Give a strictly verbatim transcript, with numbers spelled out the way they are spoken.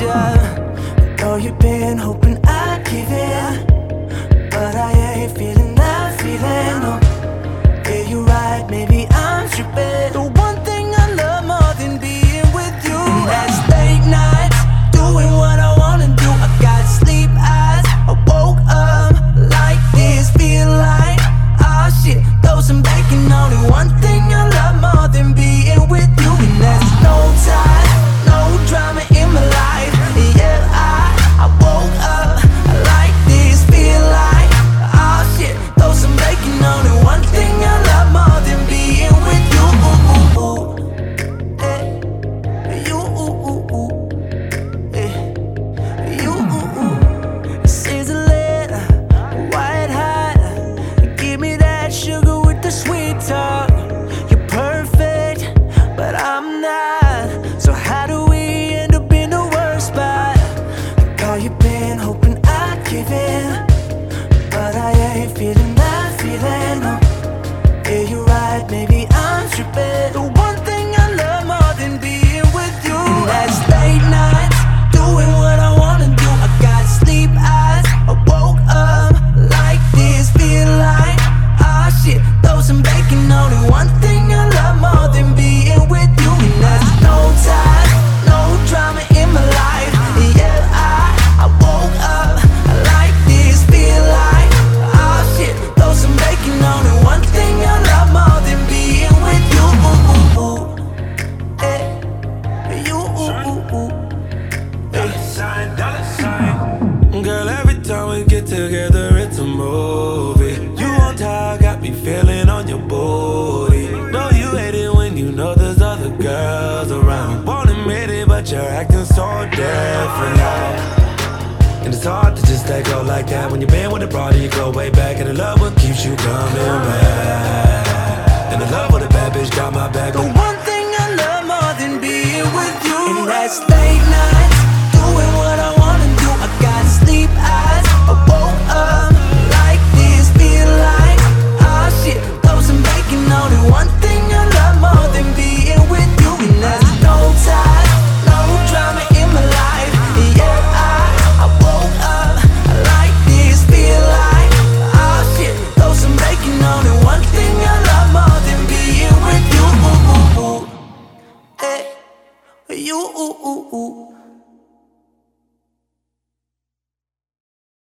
ya. Though you've been hoping I'd give in, but I ain't feeling that feeling, no. Yeah, you're right, maybe I'm tripping. The one thing I love more than being with you, and that's late nights, doing what I wanna do. I got sleep eyes, I woke up like this, feel like, oh shit, throw some bacon on it. One thing I love more than being with you, and that's no time, no drama in my life. Yeah, I, I woke up like this, feel like, oh shit, throw some bacon on it. One thing I love more than being with you. Ooh, ooh, ooh. Hey, you, ooh, ooh, ooh. Hey, you, ooh, ooh. This is a letter, white hot. Give me that sugar with the sweet talk. You're perfect, but I'm not. So how do we end up in the worst spot? Girl, you've been hoping I'd give in, but I ain't feeling that feeling, no. Yeah, you're right, maybe I'm tripping. The one thing I love more than being with you, and that's late nights, doing what I wanna do. I got sleep eyes, I woke up like this, feel like, oh shit, throw some bacon on it. One thing I love more than being with you, and that's no time, no drama in my life. Yeah, I, I woke up like this, feel like, oh shit, throw some bacon on it. One thing I love more than being with you. Ooh, ooh, ooh. Hey, you, ooh, ooh, ooh. Dollar sign, dollar sign. Girl, every time we get together, it's a movie. You on top, got me feeling on your booty. Know you hate it when you know there's other girls around. Won't admit it, but you're acting so different now. And it's hard to just let go like that. When you've been with a broad, you go way back. And the love what keeps you coming back. And the love with a bad bitch got my back. The one thing I love more than being with you, and that's late night.